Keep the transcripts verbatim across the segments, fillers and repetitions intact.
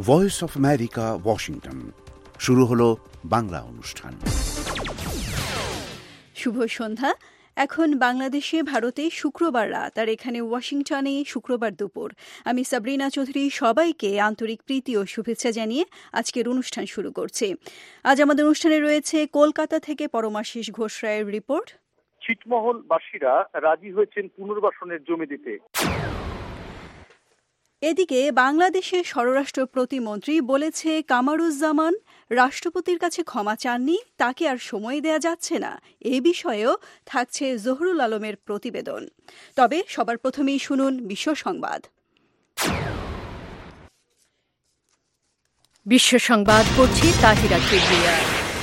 Voice of America, Washington. শুরু হলো বাংলা অনুষ্ঠান। শুভ সন্ধ্যা। এখন বাংলাদেশে ভারতে শুক্রবার রাত, আর এখানে ওয়াশিংটনে শুক্রবার দুপুর। আমি সাবরিনা চৌধুরী সবাইকে আন্তরিক প্রীতি ও শুভেচ্ছা জানিয়ে আজকের অনুষ্ঠান শুরু করছি। আজ আমাদের অনুষ্ঠানে রয়েছে কলকাতা থেকে পরমাশিস ঘোষ রায়ের রিপোর্ট। ছিটমহলবাসীরা রাজি হয়েছেন পুনর্বাসনের জমি দিতে। এদিকে বাংলাদেশের স্বরাষ্ট্র প্রতিমন্ত্রী বলেছে কামারুজ্জামান রাষ্ট্রপতির কাছে ক্ষমা চাননি, তাকে আর সময় দেয়া যাচ্ছে না। এ বিষয়েও থাকছে জহুরুল আলমের প্রতিবেদন। তবে সবার প্রথমেই শুনুন বিশ্ব সংবাদ। বিশ্ব সংবাদ পড়ছি তাহিরা কিবরিয়া।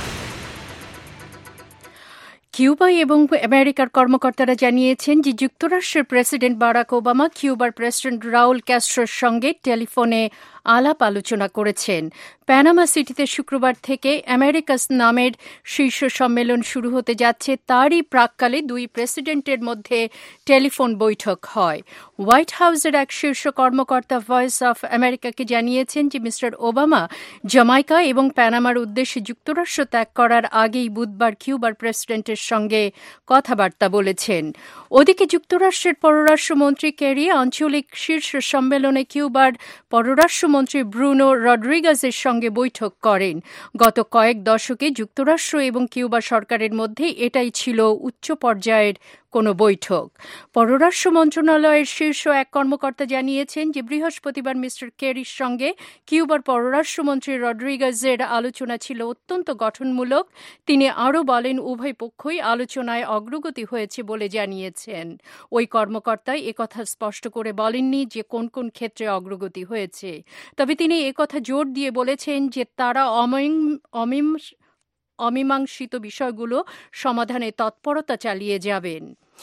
কিউবা এবং আমেরিকার কর্মকর্তারা জানিয়েছেন যে যুক্তরাষ্ট্রের প্রেসিডেন্ট বারাক ওবামা কিউবার প্রেসিডেন্ট রাউল ক্যাস্ট্রোর সঙ্গে টেলিফোনে আলাপ আলোচনা করেছেন। প্যানামা সিটিতে শুক্রবার থেকে আমেরিকাস নামের শীর্ষ সম্মেলন শুরু হতে যাচ্ছে, তারই প্রাক্কালে দুই প্রেসিডেন্টের মধ্যে টেলিফোন বৈঠক হয়। হোয়াইট হাউসের এক শীর্ষ কর্মকর্তা ভয়েস অফ আমেরিকাকে জানিয়েছেন যে মিস্টার ওবামা জামাইকা এবং প্যানামার উদ্দেশ্যে যুক্তরাষ্ট্র ত্যাগ করার আগেই বুধবার কিউবার প্রেসিডেন্টের সঙ্গে কথাবার্তা বলেছেন। ওদিকে যুক্তরাষ্ট্রের পররাষ্ট্রমন্ত্রী কেরি আঞ্চলিক শীর্ষ সম্মেলনে কিউবার পররাষ্ট্রমন্ত্রী ব্রুনো রড্রিগাজের সঙ্গে বৈঠক করেন। গত কয়েক দশকে যুক্তরাষ্ট্র এবং কিউবা সরকারের মধ্যে এটাই ছিল উচ্চ পর্যায়ের কোনো বৈঠক। পররাষ্ট্র মন্ত্রণালয়ের শীর্ষ এক কর্মকর্তা জানিয়েছেন যে বৃহস্পতিবার মিস্টার কেরির সঙ্গে কিউবার পররাষ্ট্রমন্ত্রী রড্রিগাজের আলোচনা ছিল অত্যন্ত গঠনমূলক। তিনি আরও বলেন, উভয় পক্ষই আলোচনায় অগ্রগতি হয়েছে বলে জানিয়েছেন। ওই কর্মকর্তা একথা স্পষ্ট করে বলেননি যে কোন কোন ক্ষেত্রে অগ্রগতি হয়েছে, তবে তিনি একথা জোর দিয়ে বলেছেন যে তারা অমীম অমীমাংসিত বিষয়গুলো সমাধানে তৎপরতা চালিয়ে যাবেন।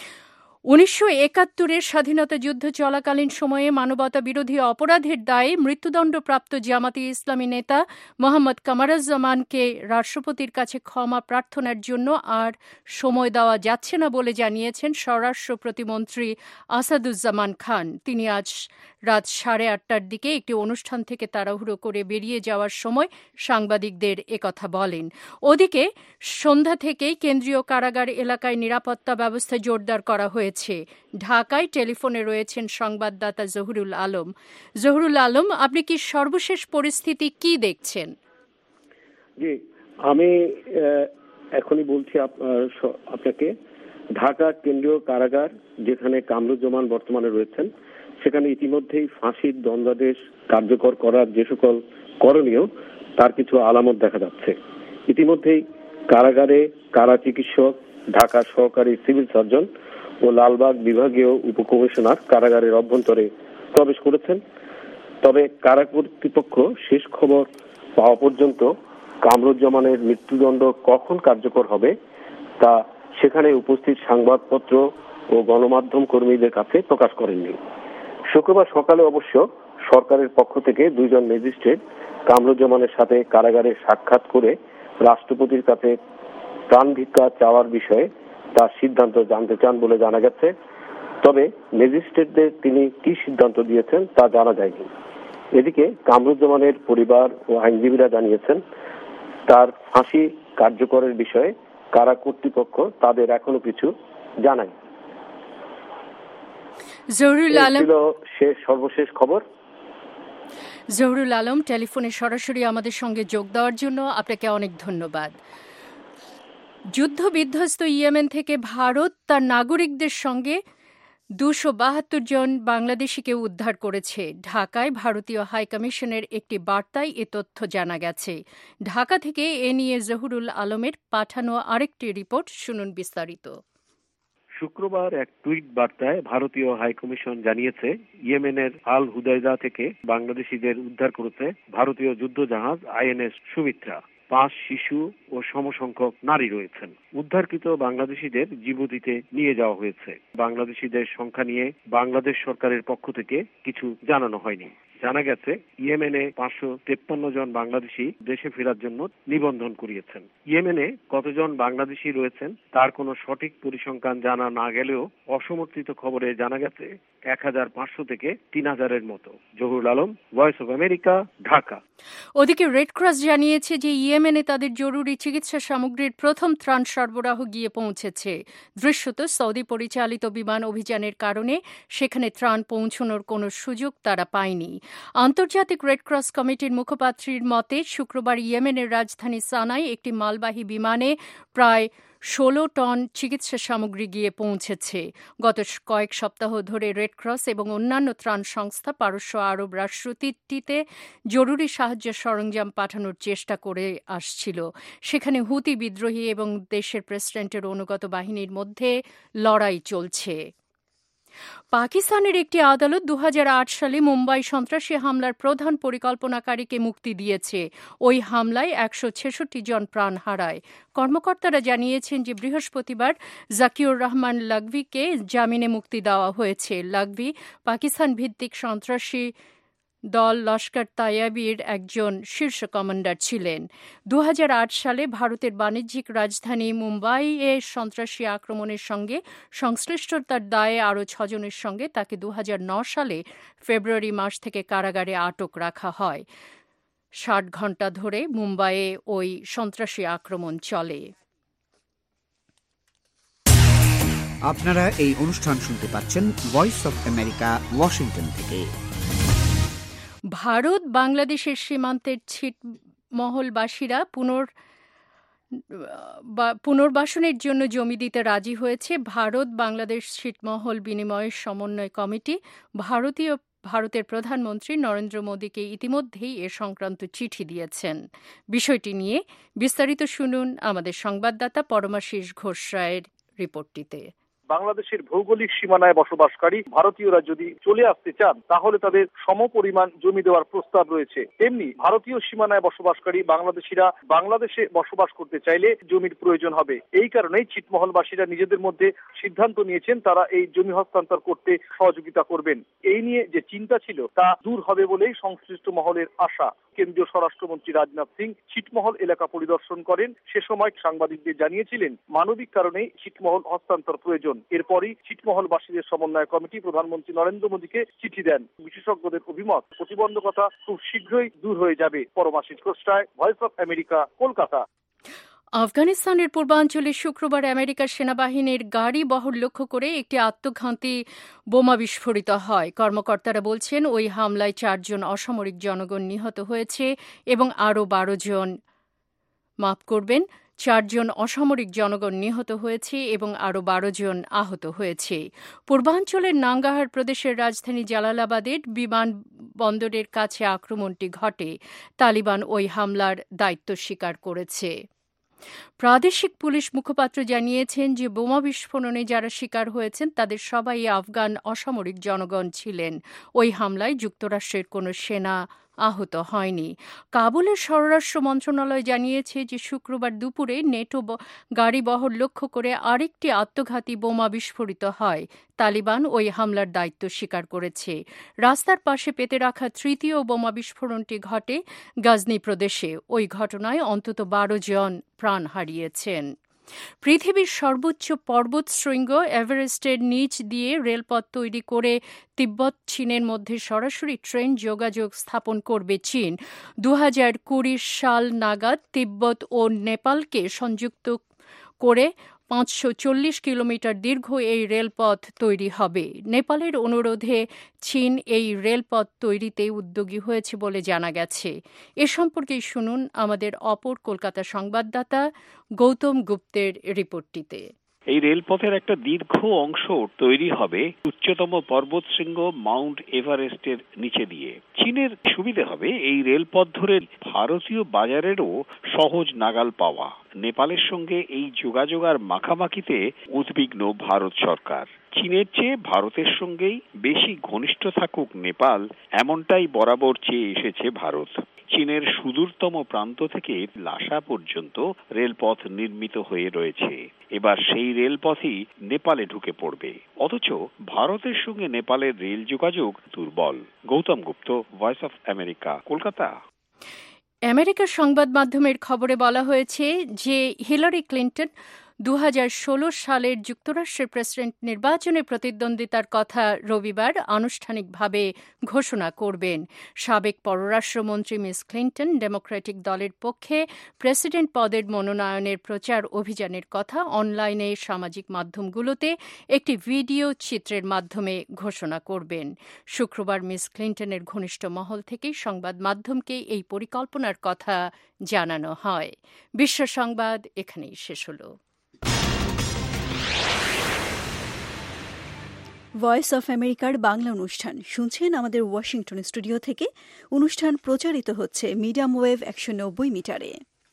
উনিশশো একাত্তরের স্বাধীনতা যুদ্ধ চলাকালীন সময়ে মানবতা বিরোধী অপরাধের দায়ে মৃত্যুদণ্ডপ্রাপ্ত জামাতে ইসলামী নেতা মোহাম্মদ কামারুজ্জামানকে রাষ্ট্রপতির কাছে ক্ষমা প্রার্থনার জন্য আর সময় দেওয়া যাচ্ছে না বলে জানিয়েছেন স্বরাষ্ট্র প্রতিমন্ত্রী আসাদুজ্জামান খান। তিনি আজ রাত সাড়ে আটটার দিকে একটি অনুষ্ঠান থেকে তাড়াহুড়ো করে বেরিয়ে যাওয়ার সময় সাংবাদিকদের একথা বলেন। ওদিকে সন্ধ্যা থেকেই কেন্দ্রীয় কারাগার এলাকায় নিরাপত্তা ব্যবস্থা জোরদার করা হয়েছে। ঢাকায় টেলিফোনে রয়েছেন সংবাদদাতা জহুরুল আলম। জহুরুল আলম, আপনি কি সর্বশেষ পরিস্থিতি কি দেখছেন? জি, আমি এখনই বলছি আপনাকে। ঢাকা কেন্দ্রীয় কারাগার, যেখানে কামরুজ্জামান বর্তমানে রয়েছেন, সেখানে ইতিমধ্যেই ফাঁসির দণ্ডাদেশ কার্যকর করার যে সকল করণীয়, তার কিছু আলামত দেখা যাচ্ছে। ইতিমধ্যেই কারাগারে কারা চিকিৎসক, ঢাকা সহকারী সিভিল সার্জন ও লালবাগ বিভাগীয় উপকমিশনার কারাগারের অভ্যন্তরে প্রবেশ করেছেন। তবে কারা কর্তৃপক্ষ শেষ খবর পাওয়া পর্যন্ত কামরুজ্জামানের মৃত্যুদণ্ড কখন কার্যকর হবে তা সেখানে উপস্থিত সংবাদপত্র ও গণমাধ্যম কর্মীদের কাছে প্রকাশ করেননি। শুক্রবার সকালে অবশ্য সরকারের পক্ষ থেকে দুইজন ম্যাজিস্ট্রেট কামরুজ্জামানের সাথে কারাগারে সাক্ষাৎ করে রাষ্ট্রপতির কাছে প্রাণ ভিক্ষা চাওয়ার বিষয়ে তার সিদ্ধান্ত জানতে চান বলে জানা গেছে। তবে ম্যাজিস্ট্রেটদের তিনি কি সিদ্ধান্ত দিয়েছেন তা জানা যায়নি। এদিকে কামরুজ্জামানের পরিবার ও আইনজীবীরা জানিয়েছেন, তার ফাঁসি কার্যকরের বিষয়ে কারা কর্তৃপক্ষ তাদের এখনো কিছু জানায়। জহুরুল আলম ছিল শেষ সর্বশেষ খবর। জহুরুল আলম, টেলিফোনে সরাসরি আমাদের সঙ্গে যোগ দেওয়ার জন্য আপনাকে অনেক ধন্যবাদ। যুদ্ধ বিধ্বস্ত ইয়েমেন থেকে ভারত তার নাগরিকদের সঙ্গে দুশো বাহাত্তর জন বাংলাদেশিকে উদ্ধার করেছে। ঢাকায় ভারতীয় হাইকমিশনের একটি বার্তায় এ তথ্য জানা গেছে। ঢাকা থেকে এ নিয়ে জহুরুল আলমের পাঠানো আরেকটি রিপোর্ট, শুনুন বিস্তারিত। শুক্রবার এক টুইট বার্তায় ভারতীয় হাইকমিশন জানিয়েছে, ইয়েমেনের আল হুদাইদা থেকে বাংলাদেশিদের উদ্ধার করেছে ভারতীয় যুদ্ধজাহাজ আইএনএস সুমিত্রা। পাঁচ শিশু ও সমসংখ্যক নারী রয়েছেন। উদ্ধারকৃত বাংলাদেশিদের জিবুতিতে নিয়ে যাওয়া হয়েছে। বাংলাদেশিদের সংখ্যা নিয়ে বাংলাদেশ সরকারের পক্ষ থেকে কিছু জানানো হয়নি। জানা গেছে ইয়েমেনে পাঁচশো তেপ্পান্ন জন বাংলাদেশি দেশে ফেরার জন্য নিবন্ধন করিয়েছেন। ইয়েমেনে কতজন বাংলাদেশি রয়েছেন তার কোনো সঠিক পরিসংখ্যান জানা না গেলেও অসমর্থিত খবরে জানা গেছে এক হাজার পাঁচশো থেকে তিন হাজারের মতো। Zahurul Alam, voice of America, Dhaka. ওদিকে রেড ক্রস জানিয়েছে যে ইয়েমেনে তাদের জরুরি চিকিৎসা সামগ্রীর প্রথম ত্রাণ সরবরাহ গিয়ে পৌঁছেছে। দৃশ্যত সৌদি পরিচালিত বিমান অভিযানের কারণে সেখানে ত্রাণ পৌঁছানোর কোনো সুযোগ তারা পায়নি। আন্তর্জাতিক রেড ক্রস কমিটির মুখপাত্রীর মতে শুক্রবার ইয়েমেনের রাজধানী সানায় একটি মালবাহী বিমানে প্রায় ষোলো টন চিকিৎসা সামগ্রী গিয়ে পৌঁছেছে। গত কয়েক সপ্তাহ ধরে রেড ক্রস এবং অন্যান্য ত্রাণ সংস্থা পারস্য আরব রাষ্ট্রটিতে জরুরি সাহায্য সরঞ্জাম পাঠানোর চেষ্টা করে আসছিল। সেখানে হুতি বিদ্রোহী এবং দেশের প্রেসিডেন্টের অনুগত বাহিনীর মধ্যে লড়াই চলছে। পাকিস্তানের একটি আদালত দু হাজার আট সালে মুম্বাই সন্ত্রাসী হামলার প্রধান পরিকল্পনাকারীকে মুক্তি দিয়েছে। ওই হামলায় একশো ছেষট্টি জন প্রাণ হারায়। কর্মকর্তারা জানিয়েছেন যে বৃহস্পতিবার জাকিউর রহমান লাগভিকে জামিনে মুক্তি দেওয়া হয়েছে। লাগভি পাকিস্তান ভিত্তিক সন্ত্রাসী দল লস্কর তাইয়াবির একজন শীর্ষ কমান্ডার ছিলেন। দু হাজার আট সালে ভারতের বাণিজ্যিক রাজধানী মুম্বাইয়ে সন্ত্রাসী আক্রমণের সঙ্গে সংশ্লিষ্টতার দায়ে আরও ছজনের সঙ্গে তাকে দু হাজার নয় সালে ফেব্রুয়ারি মাস থেকে কারাগারে আটক রাখা হয়। ষাট ঘণ্টা ধরে মুম্বাইয়ে ওই সন্ত্রাসী আক্রমণ চলে। আপনারা এই অনুষ্ঠান শুনতে পাচ্ছেন ভয়েস অব আমেরিকা, ওয়াশিংটন থেকে। ভারত বাংলাদেশের সীমান্তের ছিটমহলবাসীরা পুনর পুনর্বাসনের জন্য জমি দিতে রাজি হয়েছে। ভারত বাংলাদেশ ছিটমহল বিনিময় সমন্বয় কমিটি ভারতীয় ভারতের প্রধানমন্ত্রী নরেন্দ্র মোদীকে ইতিমধ্যেই এ সংক্রান্ত চিঠি দিয়েছেন। বিষয়টি নিয়ে বিস্তারিত শুনুন আমাদের সংবাদদাতা পরমাশিস ঘোষ রায়ের রিপোর্টটিতে। বাংলাদেশের ভৌগোলিক সীমানায় বসবাসকারী ভারতীয়রা যদি চলে আসতে চান তাহলে তাদের সমপরিমাণ জমি দেওয়ার প্রস্তাব রয়েছে। তেমনি ভারতীয় সীমানায় বসবাসকারী বাংলাদেশিরা বাংলাদেশে বসবাস করতে চাইলে জমির প্রয়োজন হবে। এই কারণেই ছিটমহলবাসীরা নিজেদের মধ্যে সিদ্ধান্ত নিয়েছেন তারা এই জমি হস্তান্তর করতে সহযোগিতা করবেন। এই নিয়ে যে চিন্তা ছিল তা দূর হবে বলেই সংশ্লিষ্ট মহলের আশা। কেন্দ্রীয় স্বরাষ্ট্রমন্ত্রী রাজনাথ সিং ছিটমহল এলাকা পরিদর্শন করেন। সে সময় সাংবাদিকদের জানিয়েছিলেন মানবিক কারণেই ছিটমহল হস্তান্তর প্রয়োজন। এরপরই ছিটমহলবাসীদের সমন্বয় কমিটি প্রধানমন্ত্রী নরেন্দ্র মোদীকে চিঠি দেন। বিশেষজ্ঞদের অভিমত প্রতিবন্ধকতা খুব শীঘ্রই দূর হয়ে যাবে। Paramashis Ghosh Roy, voice of America, Kolkata. আফগানিস্তানের পূর্বাঞ্চলে শুক্রবার আমেরিকার সেনাবাহিনীর গাড়ি বহর লক্ষ্য করে একটি আত্মঘাতী বোমা বিস্ফোরিত হয়। কর্মকর্তারা বলছেন ওই হামলায় চারজন অসামরিক জনগণ নিহত হয়েছে এবং আরও বারো জন মাফ করবেন চারজন অসামরিক জনগণ নিহত হয়েছে এবং আরও বারো জন আহত হয়েছে। পূর্বাঞ্চলের নাঙ্গাহার প্রদেশের রাজধানী জালালাবাদের বিমানবন্দরের কাছে আক্রমণটি ঘটে। তালিবান ওই হামলার দায়িত্ব স্বীকার করেছে। প্রাদেশিক পুলিশ মুখপাত্র জানিয়েছেন যে বোমা বিস্ফোরণে যারা শিকার হয়েছেন তাদের সবাই আফগান অসামরিক জনগণ ছিলেন। ওই হামলায় যুক্তরাষ্ট্রের কোনো সেনা আহত হয়নি। কাবুলের স্বরাষ্ট্র মন্ত্রণালয় জানিয়েছে যে শুক্রবার দুপুরে নেটো গাড়ি বহর লক্ষ্য করে আরেকটি আত্মঘাতী বোমা বিস্ফোরিত হয়। তালিবান ওই হামলার দায়িত্ব স্বীকার করেছে। রাস্তার পাশে পেতে রাখা তৃতীয় বোমা বিস্ফোরণটি ঘটে গাজনি প্রদেশে। ওই ঘটনায় অন্তত বারো জন প্রাণ হারিয়েছেন। পৃথিবীর সর্বোচ্চ পর্বতশৃঙ্গ এভারেস্টের নিচ দিয়ে রেলপথ তৈরি করে তিব্বত চীনের মধ্যে সরাসরি ট্রেন যোগাযোগ স্থাপন করবে চীন। দু হাজার কুড়ি সাল নাগাদ তিব্বত ও নেপালকে সংযুক্ত করে পাঁচশো চল্লিশ কিলোমিটার দীর্ঘ এই রেলপথ তৈরি হবে। নেপালের অনুরোধে চীন এই রেলপথ তৈরিতে উদ্যোগী হয়েছে বলে জানা গেছে। এ সম্পর্কে শুনুন আমাদের অপর কলকাতা সংবাদদাতা গৌতম গুপ্তের রিপোর্টটিতে। এই রেলপথের একটা দীর্ঘ অংশ তৈরি হবে উচ্চতম পর্বতশৃঙ্গ মাউন্ট এভারেস্টের নিচে দিয়ে। চীনের সুবিধে হবে এই রেলপথ ধরে ভারতীয় বাজারেরও সহজ নাগাল পাওয়া। নেপালের সঙ্গে এই যোগাযোগ আর মাখামাখিতে উদ্বিগ্ন ভারত সরকার। চীনের চেয়ে ভারতের সঙ্গেই বেশি ঘনিষ্ঠ থাকুক নেপাল, এমনটাই বরাবর চেয়ে এসেছে ভারত। চীনের সুদূরতম প্রান্ত থেকে লাসা পর্যন্ত রেলপথ নির্মিত হয়ে রয়েছে। এবার সেই রেলপথই নেপালে ঢুকে পড়বে। অথচ ভারতের সঙ্গে নেপালের রেল যোগাযোগ দুর্বল। Gautam Gupta, voice of America, Kolkata. আমেরিকার সংবাদ মাধ্যমের খবরে বলা হয়েছে যে হিলারি ক্লিন্টন দু হাজার ষোলো সালের যুক্তরাষ্ট্রের প্রেসিডেন্ট নির্বাচনে প্রতিদ্বন্দ্বিতার কথা রবিবার আনুষ্ঠানিকভাবে ঘোষণা করবেন। সাবেক পররাষ্ট্রমন্ত্রী মিস ক্লিন্টন ডেমোক্রেটিক দলের পক্ষে প্রেসিডেন্ট পদের মনোনয়নের প্রচার অভিযানের কথা অনলাইনে সামাজিক মাধ্যমগুলোতে একটি ভিডিও চিত্রের মাধ্যমে ঘোষণা করবেন। শুক্রবার মিস ক্লিন্টনের ঘনিষ্ঠ মহল থেকে সংবাদ মাধ্যমকে এই পরিকল্পনার কথা জানানো হয়। বিশ্ব সংবাদ এখানেই শেষ হলো। ভয়েস অফ আমেরিকার বাংলা অনুষ্ঠান শুনছেন আমাদের ওয়াশিংটন স্টুডিও থেকে। অনুষ্ঠান প্রচারিত হচ্ছে মিডিয়াম ওয়েভ একশো নব্বই মিটারে।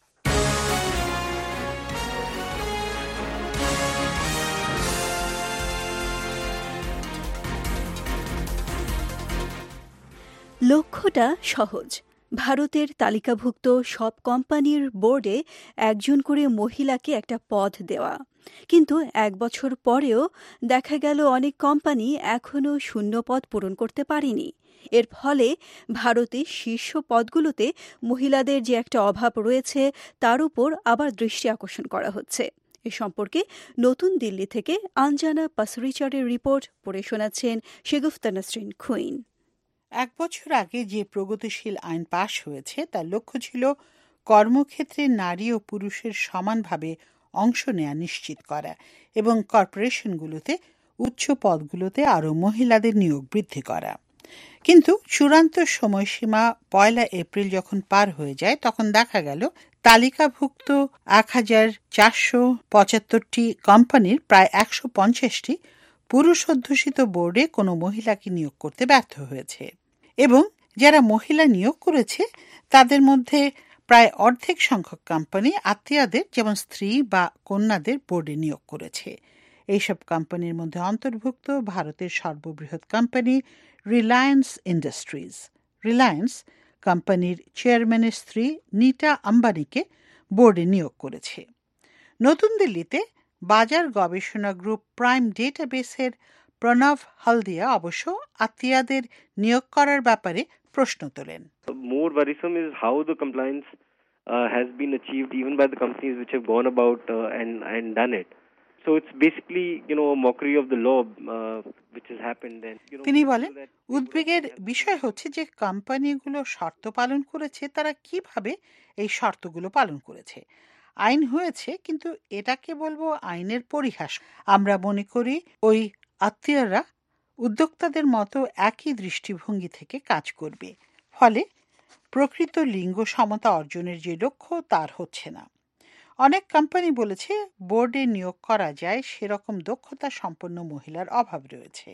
লক্ষ্যটা সহজ, ভারতের তালিকাভুক্ত সব কোম্পানির বোর্ডে একজন করে মহিলাকে একটা পদ দেওয়া। কিন্তু এক বছর পরেও দেখা গেল অনেক কোম্পানি এখনও শূন্য পদ পূরণ করতে পারেনি। এর ফলে ভারতে শীর্ষ পদগুলোতে মহিলাদের যে একটা অভাব রয়েছে তার উপর আবার দৃষ্টি আকর্ষণ করা হচ্ছে। এ সম্পর্কে নতুন দিল্লি থেকে আঞ্জানা পাসরিচারের রিপোর্ট পড়ে শোনাচ্ছেন শেগুফতা নাসরিন খুইন। এক বছর আগে যে প্রগতিশীল আইন পাশ হয়েছে তার লক্ষ্য ছিল কর্মক্ষেত্রে নারী ও পুরুষের সমানভাবে অংশ নেওয়া নিশ্চিত করা এবং কর্পোরেশনগুলোতে উচ্চ পদগুলোতে আরও মহিলাদের নিয়োগ বৃদ্ধি করা। কিন্তু চূড়ান্ত সময়সীমা পয়লা এপ্রিল যখন পার হয়ে যায় তখন দেখা গেল তালিকাভুক্ত এক হাজার চারশো পঁচাত্তরটি কোম্পানির প্রায় একশো পঞ্চাশটি পুরুষ অধ্যুষিত বোর্ডে কোনো মহিলাকে নিয়োগ করতে ব্যর্থ হয়েছে এবং যারা মহিলা নিয়োগ করেছে তাদের মধ্যে প্রায় অর্ধেক সংখ্যক কোম্পানি আত্মীয়দের যেমন স্ত্রী বা কন্যাদের বোর্ডে নিয়োগ করেছে। এইসব কোম্পানির মধ্যে অন্তর্ভুক্ত ভারতের সর্ববৃহৎ কোম্পানি রিলায়েন্স ইন্ডাস্ট্রিজ। রিলায়েন্স কোম্পানির চেয়ারম্যানের স্ত্রী নীতা আম্বানিকে বোর্ডে নিয়োগ করেছে। নতুন দিল্লিতে বাজার গবেষণা গ্রুপ প্রাইম ডেটাবেসের প্রণব হলদিয়া অবশ্য আত্মীয়দের নিয়োগ করার ব্যাপারে প্রশ্ন তোলেন। More worrisome is how the compliance uh, has been achieved even by the companies which have gone about uh, and and done it. So it's basically, you know, a mockery of the law uh, which has happened. And you know, তিনি বলেন উদ্বেগের বিষয় হচ্ছে যে কোম্পানিগুলো শর্ত পালন করেছে, তারা কিভাবে এই শর্তগুলো পালন করেছে। আইন হয়েছে কিন্তু এটাকে বলবো আইনের পরিহাস। আমরা মনে করি ওই আত্মীয়রা উদ্যোক্তাদের মতো একই দৃষ্টিভঙ্গি থেকে কাজ করবে, ফলে প্রকৃত লিঙ্গ সমতা অর্জনের যে লক্ষ্য তার হচ্ছে না। অনেক কোম্পানি বলেছে বোর্ডে নিয়োগ করা যায় সেরকম দক্ষতা সম্পন্ন মহিলার অভাব রয়েছে।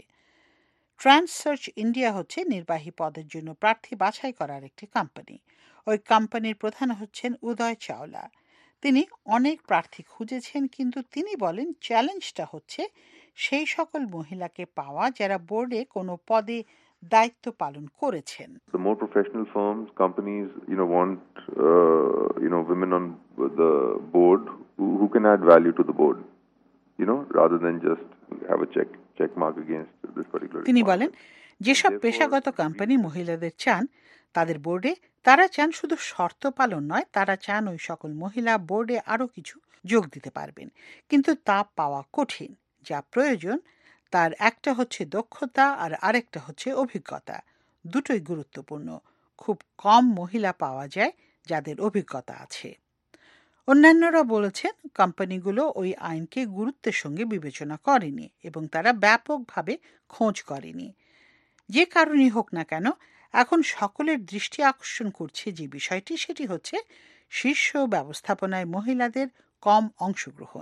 ট্রান্স সার্চ ইন্ডিয়া হচ্ছে নির্বাহী পদের জন্য প্রার্থী বাছাই করার একটি কোম্পানি। ওই কোম্পানির প্রধান হচ্ছেন উদয় চাওলা। তিনি অনেক প্রার্থী খুঁজেছেন, কিন্তু তিনি বলেন চ্যালেঞ্জটা হচ্ছে সেই সকল মহিলাকে পাওয়া যারা বোর্ডে কোনো পদে দায়িত্ব পালন করেছেন। The more professional firms, companies, you know, want uh, you know women on the board who, who can add value to the board, you know, rather than just have a check check mark against this particular. তিনি বলেন যেসব পেশাগত company মহিলাদের চান তাদের বোর্ডে, তারা চান শুধু শর্ত পালন নয়, তারা চান ওই সকল মহিলা বোর্ডে আরও কিছু যোগ দিতে পারবেন। কিন্তু তা পাওয়া কঠিন। যা প্রয়োজন তার একটা হচ্ছে দক্ষতা আর আরেকটা হচ্ছে অভিজ্ঞতা। দুটোই গুরুত্বপূর্ণ। খুব কম মহিলা পাওয়া যায় যাদের অভিজ্ঞতা আছে। অন্যান্যরা বলেছেন কোম্পানিগুলো ওই আইনকে গুরুত্বের সঙ্গে বিবেচনা করেনি এবং তারা ব্যাপকভাবে খোঁজ করেনি। যে কারণেই হোক না কেন এখন সকলের দৃষ্টি আকর্ষণ করছে যে বিষয়টি, সেটি হচ্ছে শীর্ষ ব্যবস্থাপনায় মহিলাদের কম অংশগ্রহণ।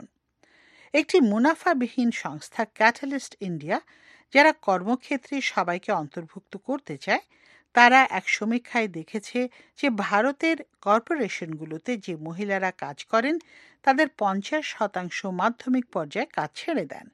একটি মুনাফাবিহীন সংস্থা ক্যাটালিস্ট ইন্ডিয়া, যারা কর্মক্ষেত্রে সবাইকে অন্তর্ভুক্ত করতে চায়, তারা এক সমীক্ষায় দেখেছে যে ভারতের কর্পোরেশনগুলোতে যে মহিলারা কাজ করেন তাদের পঞ্চাশ শতাংশ মাধ্যমিক পর্যায়ে কাজ ছেড়ে দেন।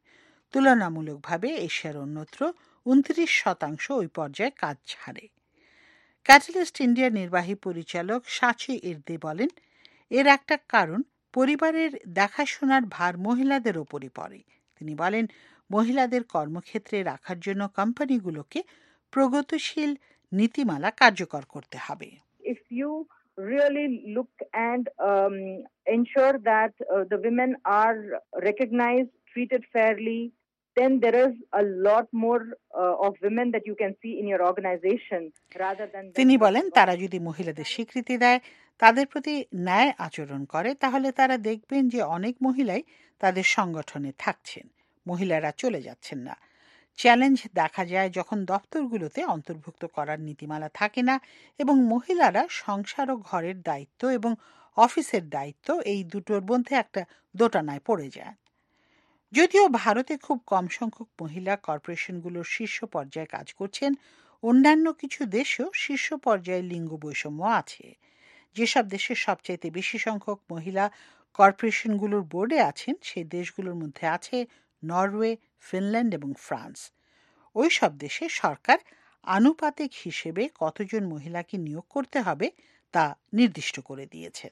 তুলনামূলকভাবে এশিয়ার অন্যত্র উনত্রিশ শতাংশ ওই পর্যায়ে কাজ ছাড়ে। ক্যাটালিস্ট ইন্ডিয়ার নির্বাহী পরিচালক সাচি ইরদে বলেন, এর একটা কারণ পরিবারের দেখাশোনার ভার মহিলাদের ওপরই পড়ে। তিনি বলেন, মহিলাদের কর্মক্ষেত্রে রাখার জন্য কোম্পানিগুলোকে প্রগতিশীল নীতিমালা কার্যকর করতে হবে। If you really look and um, ensure that uh, the women are recognized, treated fairly, then there is a lot more uh, of women that you can see in your organization rather than. তিনি বলেন, তারা যদি মহিলাদের স্বীকৃতি দেয়, তাদের প্রতি ন্যায় আচরণ করে, তাহলে তারা দেখবেন যে অনেক মহিলাই তাদের সংগঠনে থাকছেন, মহিলারা চলে যাচ্ছেন না। চ্যালেঞ্জ দেখা যায় যখন দপ্তরগুলোতে অন্তর্ভুক্ত করার নীতিমালা থাকে না এবং মহিলারা সংসার ও ঘরের দায়িত্ব এবং অফিসের দায়িত্ব এই দুটোর মধ্যে একটা দোটানায় পড়ে যায়। যদিও ভারতে খুব কম সংখ্যক মহিলা কর্পোরেশনগুলোর শীর্ষ পর্যায়ে কাজ করছেন, অন্যান্য কিছু দেশেও শীর্ষ পর্যায়ে লিঙ্গ বৈষম্য আছে। যেসব দেশে সবচাইতে বেশি সংখ্যক মহিলা কর্পোরেশনগুলোর বোর্ডে আছেন, সেই দেশগুলোর মধ্যে আছে নরওয়ে, ফিনল্যান্ড এবং ফ্রান্স। ওই সব দেশে সরকার আনুপাতিক হিসেবে কতজন মহিলাকে নিয়োগ করতে হবে তা নির্দিষ্ট করে দিয়েছে।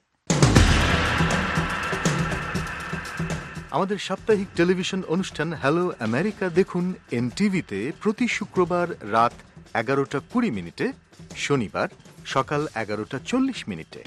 আমাদের সাপ্তাহিক টেলিভিশন অনুষ্ঠান হ্যালো আমেরিকা দেখুন এনটিভিতে প্রতি শুক্রবার রাত এগারোটা কুড়ি মিনিটে, শনিবার সকাল এগারোটা চল্লিশ মিনিটে।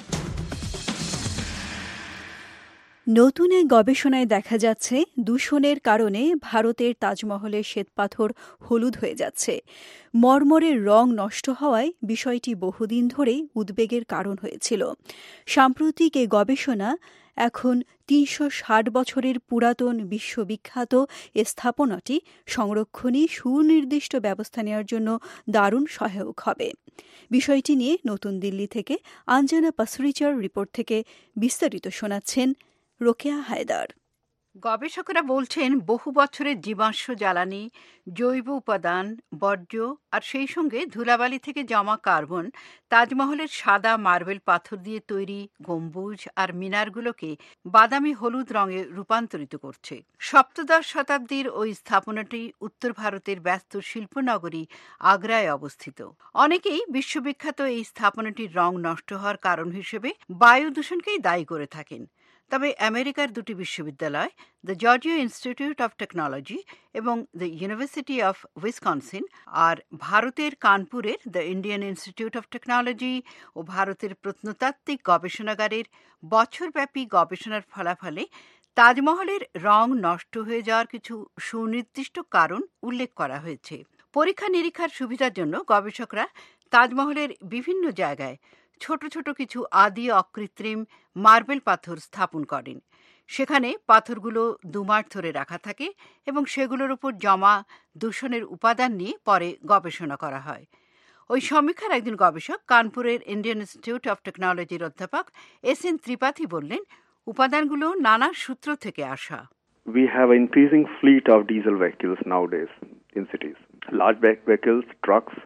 নতুন এক গবেষণায় দেখা যাচ্ছে দূষণের কারণে ভারতের তাজমহলের শ্বেতপাথর হলুদ হয়ে যাচ্ছে। মরমরের রং নষ্ট হওয়ায় বিষয়টি বহুদিন ধরেই উদ্বেগের কারণ হয়েছিল। সাম্প্রতিক এই গবেষণা এখন তিনশো ষাট বছরের পুরাতন বিশ্ববিখ্যাত এ স্থাপনাটি সংরক্ষণে সুনির্দিষ্ট ব্যবস্থা নেওয়ার জন্য দারুণ সহায়ক হবে। বিষয়টি নিয়ে নতুন দিল্লি থেকে আঞ্জানা পাসরিচার রিপোর্ট থেকে বিস্তারিত শোনাচ্ছেন রোকেয়া হায়দার। গবেষকরা বলছেন, বহু বছরের জীবাশ্ম জ্বালানি, জৈব উপাদান, বর্জ্য আর সেই সঙ্গে ধুলাবালি থেকে জমা কার্বন তাজমহলের সাদা মার্বেল পাথর দিয়ে তৈরি গম্বুজ আর মিনারগুলোকে বাদামি হলুদ রঙে রূপান্তরিত করছে। সপ্তদশ শতাব্দীর ওই স্থাপনাটি উত্তর ভারতের ব্যস্ত শিল্পনগরী আগ্রায় অবস্থিত। অনেকেই বিশ্ববিখ্যাত এই স্থাপনাটির রং নষ্ট হওয়ার কারণ হিসেবে বায়ু দূষণকেই দায়ী করে থাকেন। তবে আমেরিকার দুটি বিশ্ববিদ্যালয়, the Georgia institute of technology এবং দ্য ইউনিভার্সিটি অফ উইসকনসিন, আর ভারতের কানপুরের the Indian institute of technology ও ভারতের প্রত্নতাত্ত্বিক গবেষণাগারের বছরব্যাপী গবেষণার ফলাফলে তাজমহলের রং নষ্ট হয়ে যাওয়ার কিছু সুনির্দিষ্ট কারণ উল্লেখ করা হয়েছে। পরীক্ষা নিরীক্ষার সুবিধার জন্য গবেষকরা তাজমহলের বিভিন্ন জায়গায় ছোট ছোট কিছু আদি অকৃত্রিম মার্বেল পাথর স্থাপন করেন। সেখানে পাথরগুলো দুমাস ধরে রাখা থাকে এবং সেগুলোর উপর জমা দূষণের উপাদান নিয়ে পরে গবেষণা করা হয়। ওই সমীক্ষার একজন গবেষক, কানপুরের ইন্ডিয়ান ইনস্টিটিউট অফ টেকনোলজির অধ্যাপক এস এন ত্রিপাঠী বললেন, উপাদানগুলো নানা সূত্র থেকে আসা। We have an increasing fleet of diesel vehicles nowadays in cities. Large vehicles, trucks.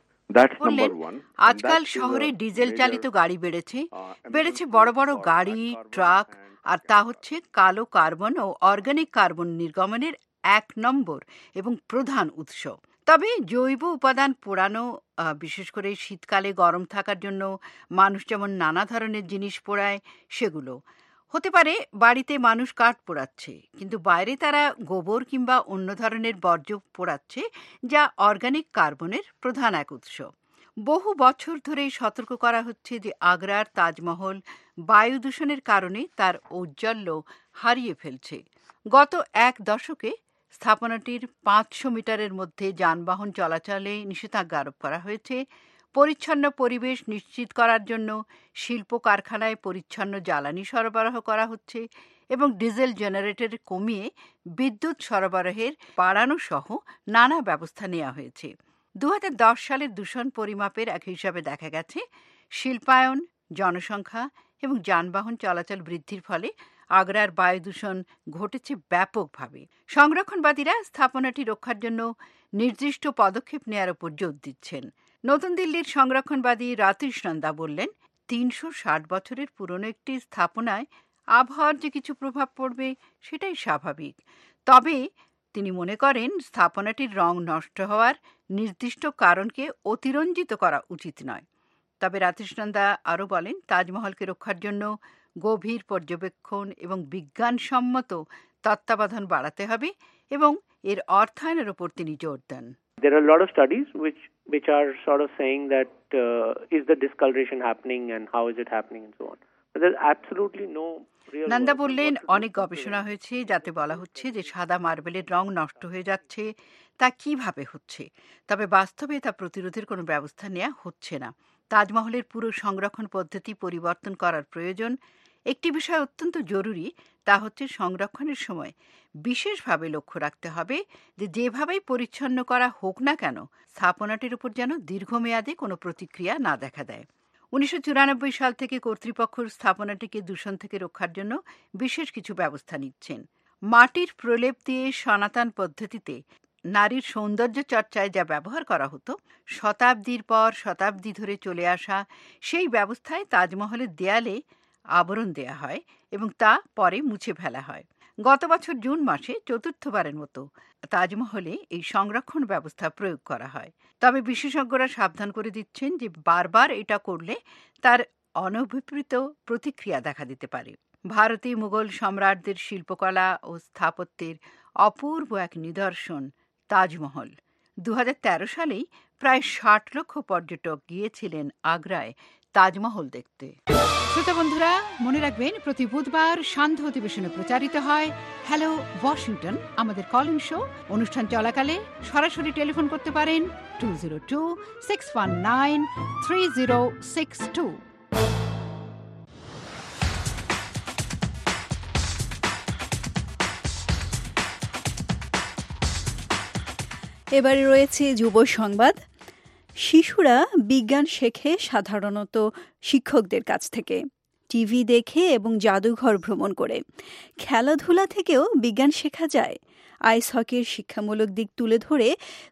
আজকাল শহরে ডিজেল চালিত গাড়ি বেড়েছে, বেড়েছে বড় বড় গাড়ি, ট্রাক, আর তা হচ্ছে কালো কার্বন ও অর্গানিক কার্বন নির্গমনের এক নম্বর এবং প্রধান উৎস। তবে জৈব উপাদান পোড়ানো, বিশেষ করে শীতকালে গরম থাকার জন্য মানুষ যেমন নানা ধরনের জিনিস পোড়ায়, সেগুলো হতে পারে বাড়িতে মানুষ কাঠ পোড়াচ্ছে, কিন্তু বাইরে তারা গোবর কিংবা অন্য ধরনের বর্জ্য পোড়াচ্ছে, যা অর্গানিক কার্বনের প্রধান এক উৎস। বহু বছর ধরেই সতর্ক করা হচ্ছে যে আগ্রার তাজমহল বায়ু দূষণের কারণে তার ঔজ্জ্বল্য হারিয়ে ফেলছে। গত এক দশকে স্থাপনাটির পাঁচশো মিটারের মধ্যে যানবাহন চলাচলে নিষেধাজ্ঞা আরোপ করা হয়েছে। পরিচ্ছন্ন পরিবেশ নিশ্চিত করার জন্য শিল্প কারখানায় পরিচ্ছন্ন জ্বালানি সরবরাহ করা হচ্ছে এবং ডিজেল জেনারেটর কমিয়ে বিদ্যুৎ সরবরাহের বাড়ানো সহ নানা ব্যবস্থা নেওয়া হয়েছে। দু হাজার দশ সালের দূষণ পরিমাপের এক হিসাবে দেখা গেছে, শিল্পায়ন, জনসংখ্যা এবং যানবাহন চলাচল বৃদ্ধির ফলে আগ্রার বায়ু দূষণ ঘটেছে ব্যাপকভাবে। সংরক্ষণবাদীরা স্থাপনাটি রক্ষার জন্য নির্দিষ্ট পদক্ষেপ নেওয়ার উপর জোর দিচ্ছেন। নতুন দিল্লির সংরক্ষণবাদী রাতীশ নন্দা বললেন, তিনশো ষাট বছরের পুরনো একটি স্থাপনায় আবহাওয়ার যে কিছু প্রভাব পড়বে সেটাই স্বাভাবিক। তবে তিনি মনে করেন স্থাপনাটির রং নষ্ট হওয়ার নির্দিষ্ট কারণকে অতিরঞ্জিত করা উচিত নয়। তবে রাতেশ নন্দা আরও বলেন, তাজমহলকে রক্ষার জন্য গভীর পর্যবেক্ষণ এবং বিজ্ঞানসম্মত তত্ত্বাবধান বাড়াতে হবে এবং এর অর্থায়নের উপর তিনি জোর দেন। There are a lot of studies which which are sort of saying that uh, is the discoloration happening and how is it happening and so on. But there's absolutely no real. Nanda বললেন, অনেক গবেষণা হয়েছে যাতে বলা হচ্ছে যে সাদা মার্বেলের রং নষ্ট হয়ে যাচ্ছে, তা কিভাবে হচ্ছে, তবে বাস্তবে তা প্রতিরোধের কোনো ব্যবস্থা নেওয়া হচ্ছে না। তাজমহলের পুরো সংরক্ষণ পদ্ধতি পরিবর্তন করার প্রয়োজন। একটি বিষয় অত্যন্ত জরুরি, তা হচ্ছে সংরক্ষণের সময় বিশেষভাবে লক্ষ্য রাখতে হবে যে যেভাবেই পরিচ্ছন্ন করা হোক না কেন, স্থাপনাটির উপর যেন দীর্ঘমেয়াদে কোনো প্রতিক্রিয়া না দেখা দেয়। উনিশশো চুরানব্বই সাল থেকে কর্তৃপক্ষ স্থাপনাটিকে দূষণ থেকে রক্ষার জন্য বিশেষ কিছু ব্যবস্থা নিচ্ছেন। মাটির প্রলেপ দিয়ে সনাতন পদ্ধতিতে নারীর সৌন্দর্য চর্চায় যা ব্যবহার করা হতো, শতাব্দীর পর শতাব্দী ধরে চলে আসা সেই ব্যবস্থায় তাজমহলের দেয়ালে আবরণ দেয়া হয় এবং তা পরে মুছে ফেলা হয়। গত বছর জুন মাসে চতুর্থবারের মতো তাজমহলে এই সংরক্ষণ ব্যবস্থা প্রয়োগ করা হয়। তবে বিশেষজ্ঞরা সাবধান করে দিচ্ছেন যে বারবার এটা করলে তার অনভিপ্রেত প্রতিক্রিয়া দেখা দিতে পারে। ভারতীয় মুঘল সম্রাটদের শিল্পকলা ও স্থাপত্যের অপূর্ব এক নিদর্শন তাজমহল। দু হাজার তেরো সালেই প্রায় ষাট লক্ষ পর্যটক গিয়েছিলেন আগ্রায় তাজমহল দেখতে। শ্রোতা বন্ধুরা, মনে রাখবেন প্রতি বুধবার সান্ধ্য অধিবেশনে প্রচারিত হয় হ্যালো ওয়াশিংটন, আমাদের কলিং শো। অনুষ্ঠান চলাকালে সরাসরি টেলিফোন করতে পারেন two zero two six one nine three zero six two. এবারে রয়েছে যুব সংবাদ। শিশুরা বিজ্ঞান শেখে সাধারণত শিক্ষকদের কাছ থেকে, টিভি দেখে এবং জাদুঘর ভ্রমণ করে। খেলাধুলা থেকেও বিজ্ঞান শেখা যায়। আইস হকির শিক্ষামূলক দিক তুলে ধরে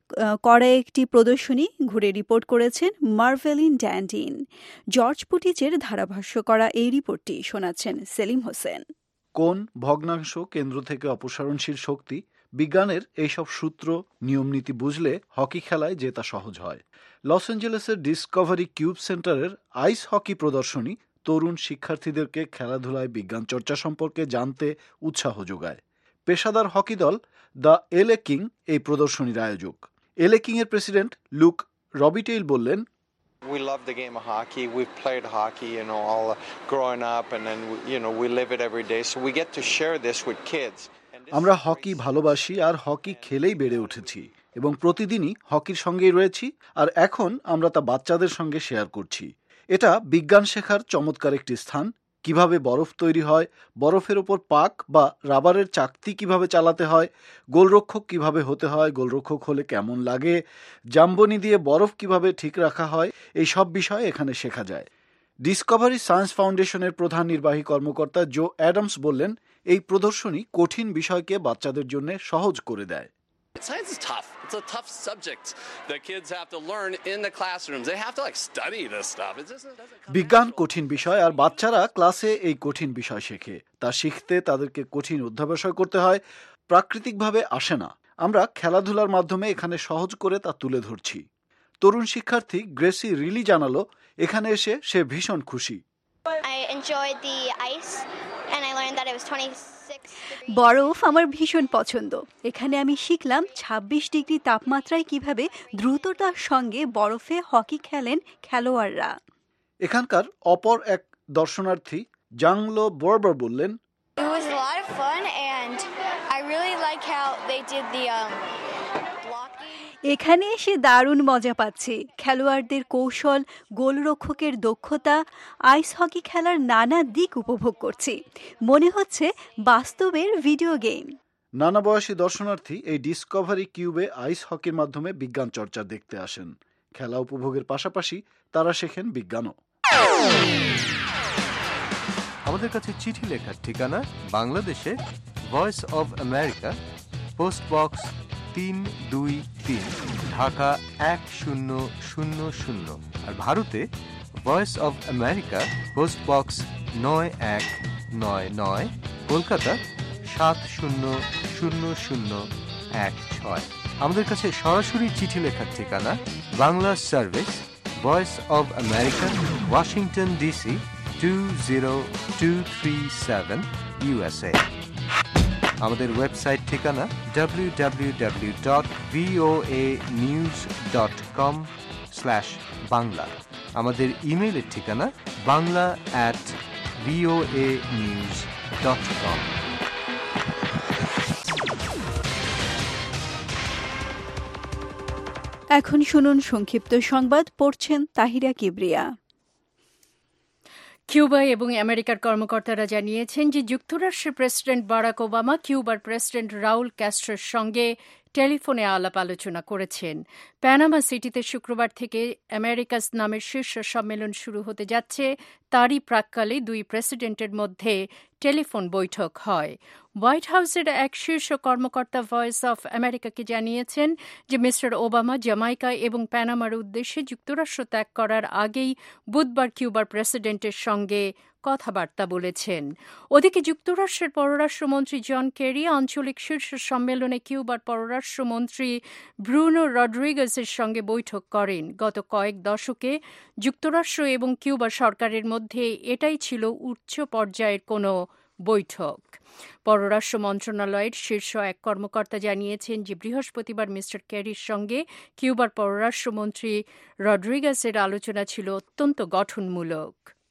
করা একটি প্রদর্শনী ঘুরে রিপোর্ট করেছেন মার্ভেলিন ড্যান্ডিন। জর্জ পুটিচের ধারাভাষ্য করা এই রিপোর্টটি শোনাচ্ছেন সেলিম হোসেন। কোন ভগ্নাংশ কেন্দ্র থেকে অপসারণশীল শক্তি, বিজ্ঞানের এইসব সূত্র নিয়মনীতি বুঝলে হকি খেলায় জেতা সহজ হয়। লস অ্যাঞ্জেলেসের ডিসকভারি কিউব সেন্টারের আইস হকি প্রদর্শনী তরুণ শিক্ষার্থীদেরকে খেলাধুলায় বিজ্ঞান চর্চা সম্পর্কে জানতে উৎসাহ যোগায়। পেশাদার হকি দল দ্য এলএ কিং এই প্রদর্শনীর আয়োজক। এলএ কিং এর প্রেসিডেন্ট লুক রবিটেইল বললেন, We love the game of hockey. We've played hockey, you know, all growing up, and then you know we live it every day. So we get to share this with kids. আমরা hockey ভালোবাসি আর hockey খেলেই বেড়ে উঠেছি এবং প্রতিদিনই হকির সঙ্গেই রয়েছি, আর এখন আমরা তা বাচ্চাদের সঙ্গে শেয়ার করছি। এটা বিজ্ঞান শেখার চমৎকার একটি স্থান। কিভাবে বরফ তৈরি হয়, বরফের ওপর পাক বা রাবারের চাকতি কিভাবে চালাতে হয়, গোলরক্ষক কিভাবে হতে হয়, গোলরক্ষক হলে কেমন লাগে, জাম্বনি দিয়ে বরফ কিভাবে ঠিক রাখা হয়, এই সব বিষয় এখানে শেখা যায়। ডিসকভারি সায়েন্স ফাউন্ডেশনের প্রধান নির্বাহী কর্মকর্তা জো অ্যাডামস বললেন, এই প্রদর্শনী কঠিন বিষয়কে বাচ্চাদের জন্য সহজ করে দেয়। Science is tough. It's a tough subject that kids have to learn in the classrooms. They have to like study this stuff. It just doesn't come বিজ্ঞান কঠিন বিষয়, আর বাচ্চারা ক্লাসে এই কঠিন বিষয় শেখে। তা শিখতে তাদেরকে কঠিন অধ্যাবসায় করতে হয়, প্রাকৃতিকভাবে আসে না। আমরা খেলাধুলার মাধ্যমে এখানে সহজ করে তা তুলে ধরছি। তরুণ শিক্ষার্থী গ্রেসি রিলি জানালো, এখানে এসে সে ভীষণ খুশি। I enjoyed the ice and I learned that it was twenty-six degrees. বরফ আমার ভীষণ পছন্দ। এখানে আমি শিখলাম ছাব্বিশ ডিগ্রি তাপমাত্রায় কিভাবে দ্রুততার সঙ্গে বরফে হকি খেলেন খেলোয়াড়রা। এখানকার অপর এক দর্শনার্থী জাংলো বর্বার বললেন, It was a lot of fun and I really like how they did the um এখানে এসে দারুণ মজা পাচ্ছি। খেলোয়াড়দের কৌশল, গোলরক্ষকের দক্ষতা, আইস হকি খেলার নানা দিক উপভোগ করছি। মনে হচ্ছে বাস্তবের ভিডিও গেম। নানা বয়সী দর্শনার্থী এই ডিসকভারি কিউবে আইস হকির মাধ্যমে বিজ্ঞান চর্চা দেখতে আসেন। খেলা উপভোগের পাশাপাশি তারা শেখেন বিজ্ঞানও। আমাদের কাছে চিঠি লেখার ঠিকানা বাংলাদেশে voice of America, post box তিন দুই তিন, ঢাকা এক শূন্য শূন্য শূন্য, আর ভারতে voice of America, post box নয় এক নয় নয়, কলকাতা সাত শূন্য শূন্য শূন্য এক ছয়। আমাদের কাছে সরাসরি চিঠি লেখার ঠিকানা Bangla service, voice of America, Washington DC two zero two three seven USA. আমাদের ওয়েবসাইট ঠিকানা W W W dot VOA news dot com slash Bangla. আমাদের ইমেইলের ঠিকানা Bangla at VOA news dot com. এখন শুনুন সংক্ষিপ্ত সংবাদ, পড়ছেন তাহিরা কিবরিয়া। কিউবা এবং আমেরিকার কর্মকর্তারা জানিয়েছেন যে যুক্তরাষ্ট্রের প্রেসিডেন্ট বারাক ওবামা কিউবার প্রেসিডেন্ট রাউল ক্যাস্ট্রোর সঙ্গে টেলিফোনে আলাপ আলোচনা করেছেন। প্যানামা সিটিতে শুক্রবার থেকে আমেরিকাস নামের শীর্ষ সম্মেলন শুরু হতে যাচ্ছে। তারই প্রাক্কালে দুই প্রেসিডেন্টের মধ্যে টেলিফোন বৈঠক হয়। হোয়াইট হাউসের এক শীর্ষ কর্মকর্তা ভয়েস অফ আমেরিকাকে জানিয়েছেন যে মিস্টার ওবামা জামাইকা এবং প্যানামার উদ্দেশ্যে যুক্তরাষ্ট্র ত্যাগ করার আগেই বুধবার কিউবার প্রেসিডেন্টের সঙ্গে কথাবার্তা বলেছেন। ওদিকে যুক্তরাষ্ট্রের পররাষ্ট্রমন্ত্রী জন কেরি আঞ্চলিক শীর্ষ সম্মেলনে কিউবার পররাষ্ট্রমন্ত্রী ব্রুনো রড্রিগেজের সঙ্গে বৈঠক করেন। গত কয়েক দশকে যুক্তরাষ্ট্র এবং কিউবা সরকারের মধ্যে এটাই ছিল উচ্চ পর্যায়ের কোনো বৈঠক। পররাষ্ট্র মন্ত্রণালয়ের শীর্ষ এক কর্মকর্তা জানিয়েছেন যে বৃহস্পতিবার মিস্টার কেরির সঙ্গে কিউবার পররাষ্ট্রমন্ত্রী রড্রিগেজের আলোচনা ছিল অত্যন্ত গঠনমূলক।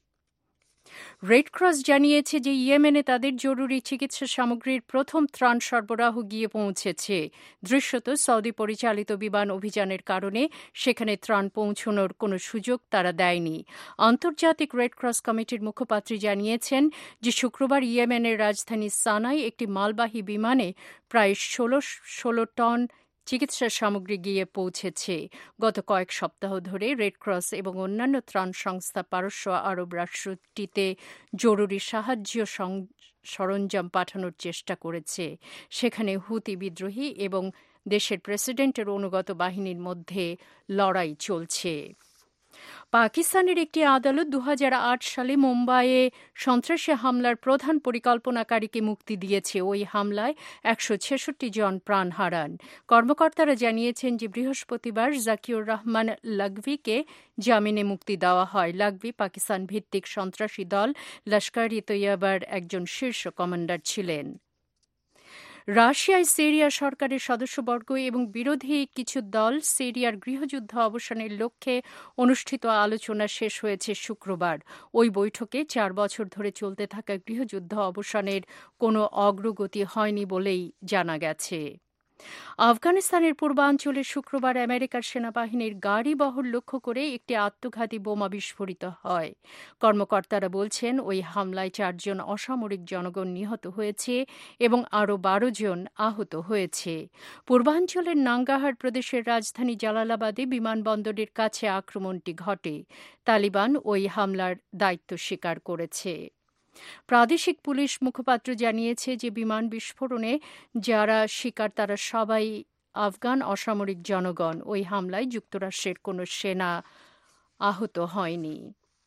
রেড ক্রস জানিয়েছে যে ইয়েমেনে তাদের জরুরি চিকিৎসা সামগ্রীর প্রথম ত্রাণ সরবরাহ গিয়ে পৌঁছেছে। দৃশ্যত সৌদি পরিচালিত বিমান অভিযানের কারণে সেখানে ত্রাণ পৌঁছানোর কোনো সুযোগ তারা দেয়নি। আন্তর্জাতিক রেড ক্রস কমিটির মুখপাত্রী জানিয়েছেন যে শুক্রবার ইয়েমেনের রাজধানী সানায় একটি মালবাহী বিমানে প্রায় ষোলো ষোলো টন চিকিৎসা সামগ্রী গিয়ে পৌঁছেছে। গত কয়েক সপ্তাহ ধরে রেড ক্রস এবং অন্যান্য ত্রাণ সংস্থা পারস্য আরব রাষ্ট্রটিতে জরুরি সাহায্য সরঞ্জাম পাঠানোর চেষ্টা করেছে। সেখানে হুতি বিদ্রোহী এবং দেশের প্রেসিডেন্টের অনুগত বাহিনীর মধ্যে লড়াই চলছে। পাকিস্তানের একটি আদালত দু হাজার আট সালে মুম্বাইয়ে সন্ত্রাসী হামলার প্রধান পরিকল্পনাকারীকে মুক্তি দিয়েছে। ওই হামলায় একশো ছেষট্টি জন প্রাণ হারান। কর্মকর্তারা জানিয়েছেন যে বৃহস্পতিবার জাকিউর রহমান লাগভিকে জামিনে মুক্তি দেওয়া হয়। লাগভি পাকিস্তান ভিত্তিক সন্ত্রাসী দল লস্কর-ই তৈয়বার একজন শীর্ষ কমান্ডার ছিলেন। রাশিয়ায় সিরিয়া সরকারের সদস্যবর্গ এবং বিরোধী কিছু দল সিরিয়ার গৃহযুদ্ধ অবসানের লক্ষ্যে অনুষ্ঠিত আলোচনা শেষ হয়েছে শুক্রবার। ওই বৈঠকে চার বছর ধরে চলতে থাকা গৃহযুদ্ধ অবসানের কোনো অগ্রগতি হয়নি বলেই জানা গেছে। আফগানিস্তানের পূর্বাঞ্চলে শুক্রবার আমেরিকার সেনাবাহিনীর গাড়ি বহর লক্ষ্য করে একটি আত্মঘাতী বোমা বিস্ফোরিত হয়। কর্মকর্তারা বলছেন ওই হামলায় চারজন অসামরিক জনগণ নিহত হয়েছে এবং আরও বারো জন আহত হয়েছে। পূর্বাঞ্চলের নাঙ্গাহার প্রদেশের রাজধানী জালালাবাদে বিমানবন্দরের কাছে আক্রমণটি ঘটে। তালিবান ওই হামলার দায়িত্ব স্বীকার করেছে। প্রাদেশিক পুলিশ মুখপাত্র জানিয়েছে যে বিমান বিস্ফোরণে যারা শিকার তারা সবাই আফগান অসামরিক জনগণ। ওই হামলায় যুক্তরাষ্ট্রের কোনো সেনা আহত হয়নি।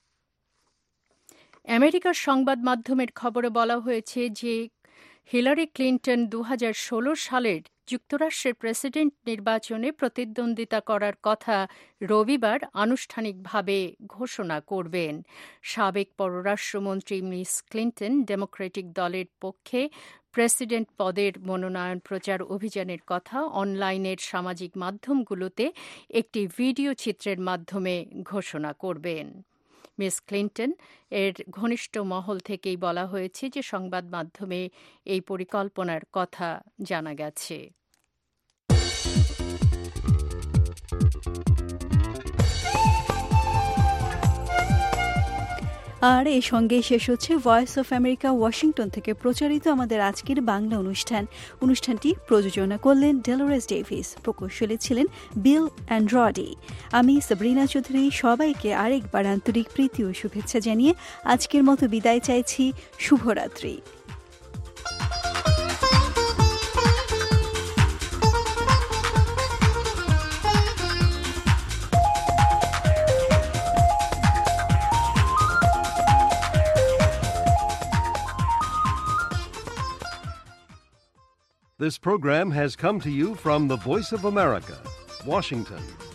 আমেরিকার সংবাদ মাধ্যমের খবরে বলা হয়েছে যে হিলারি ক্লিন্টন দু হাজার ষোলো সালের যুক্তরাষ্ট্রের প্রেসিডেন্ট নির্বাচনে প্রতিদ্বন্দ্বিতা করার কথা রবিবার আনুষ্ঠানিকভাবে ঘোষণা করবেন। সাবেক পররাষ্ট্রমন্ত্রী মিস ক্লিন্টন ডেমোক্রেটিক দলের পক্ষে প্রেসিডেন্ট পদের মনোনয়ন প্রচার অভিযানের কথা অনলাইনের সামাজিক মাধ্যমগুলোতে একটি ভিডিও চিত্রের মাধ্যমে ঘোষণা করবেন। মিস ক্লিন্টন এর ঘনিষ্ঠ মহল থেকেই বলা হয়েছে যে সংবাদ মাধ্যমে এই পরিকল্পনার কথা জানা গেছে। আর এর সঙ্গে শেষ হচ্ছে ভয়েস অফ আমেরিকা ওয়াশিংটন থেকে প্রচারিত আমাদের আজকের বাংলা অনুষ্ঠান। অনুষ্ঠানটি প্রযোজনা করলেন ডেলোরেস ডেভিস, প্রকৌশলী ছিলেন বিল অ্যান্ড্রডি। আমি সাবরিনা চৌধুরী সবাইকে আরেকবার আন্তরিক প্রীতি ও শুভেচ্ছা জানিয়ে আজকের মতো বিদায় চাইছি। শুভরাত্রি। This program has come to you from the Voice of America, Washington.